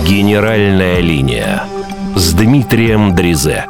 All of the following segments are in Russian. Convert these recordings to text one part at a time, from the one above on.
Генеральная линия с Дмитрием Дризе.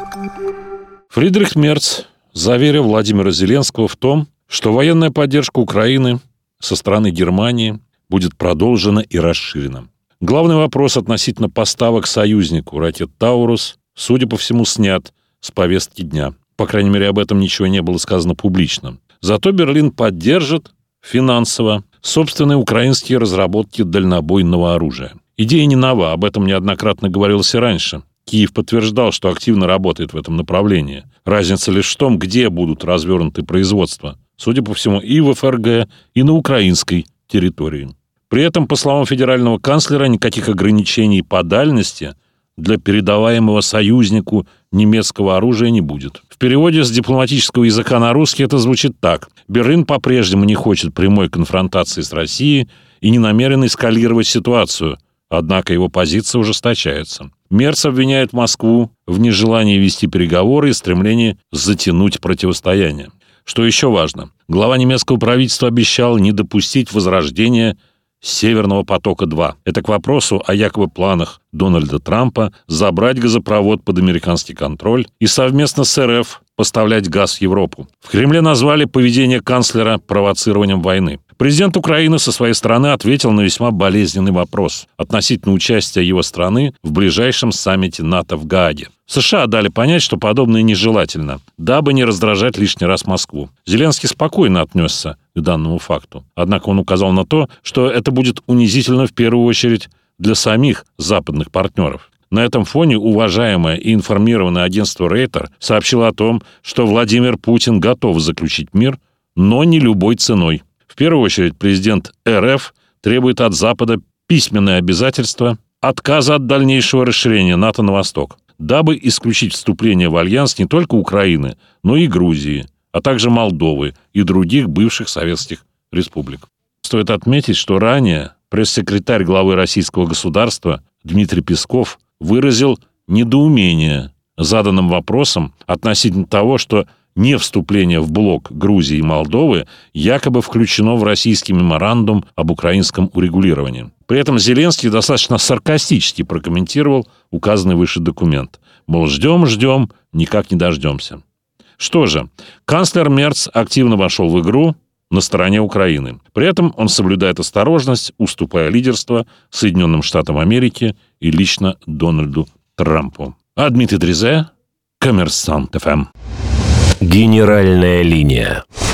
Фридрих Мерц заверил Владимира Зеленского в том, что военная поддержка Украины со стороны Германии будет продолжена и расширена. Главный вопрос относительно поставок союзнику ракет «Таурус», судя по всему, снят с повестки дня. По крайней мере, об этом ничего не было сказано публично. Зато Берлин поддержит финансово собственные украинские разработки дальнобойного оружия. Идея не нова, об этом неоднократно говорилось и раньше. Киев подтверждал, что активно работает в этом направлении. Разница лишь в том, где будут развернуты производства. Судя по всему, и в ФРГ, и на украинской территории. При этом, по словам федерального канцлера, никаких ограничений по дальности для передаваемого союзнику немецкого оружия не будет. В переводе с дипломатического языка на русский это звучит так. Берлин по-прежнему не хочет прямой конфронтации с Россией и не намерен эскалировать ситуацию, однако его позиция ужесточается. Мерц обвиняет Москву в нежелании вести переговоры и стремлении затянуть противостояние. Что еще важно, глава немецкого правительства обещал не допустить возрождения «Северного потока-2». Это к вопросу о якобы планах Дональда Трампа забрать газопровод под американский контроль и совместно с РФ поставлять газ в Европу. В Кремле назвали поведение канцлера провоцированием войны. Президент Украины со своей стороны ответил на весьма болезненный вопрос относительно участия его страны в ближайшем саммите НАТО в Гааге. США дали понять, что подобное нежелательно, дабы не раздражать лишний раз Москву. Зеленский спокойно отнесся к данному факту. Однако он указал на то, что это будет унизительно в первую очередь для самих западных партнеров. На этом фоне уважаемое и информированное агентство Рейтер сообщило о том, что Владимир Путин готов заключить мир, но не любой ценой. В первую очередь президент РФ требует от Запада письменное обязательство отказа от дальнейшего расширения НАТО на восток, дабы исключить вступление в альянс не только Украины, но и Грузии, а также Молдовы и других бывших советских республик. Стоит отметить, что ранее пресс-секретарь главы российского государства Дмитрий Песков выразил недоумение заданным вопросом относительно того, что не вступление в блок Грузии и Молдовы якобы включено в российский меморандум об украинском урегулировании. При этом Зеленский достаточно саркастически прокомментировал указанный выше документ. Мол, ждем, никак не дождемся. Что же, канцлер Мерц активно вошел в игру на стороне Украины. При этом он соблюдает осторожность, уступая лидерство Соединенным Штатам Америки и лично Дональду Трампу. А Дмитрий Дризе, Коммерсант ФМ. Генеральная линия.